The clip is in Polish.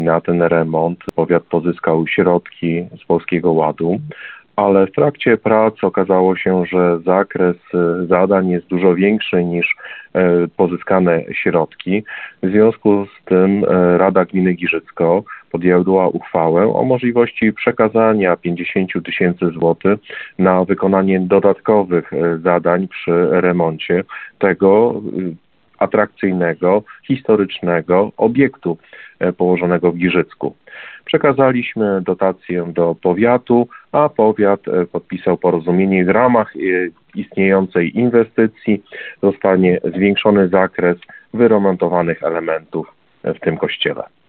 Na ten remont powiat pozyskał środki z Polskiego Ładu, ale w trakcie prac okazało się, że zakres zadań jest dużo większy niż pozyskane środki. W związku z tym Rada Gminy Giżycko podjęła uchwałę o możliwości przekazania 50 000 złotych na wykonanie dodatkowych zadań przy remoncie tego atrakcyjnego, historycznego obiektu położonego w Giżycku. Przekazaliśmy dotację do powiatu, a powiat podpisał porozumienie. W ramach istniejącej inwestycji zostanie zwiększony zakres wyremontowanych elementów w tym kościele.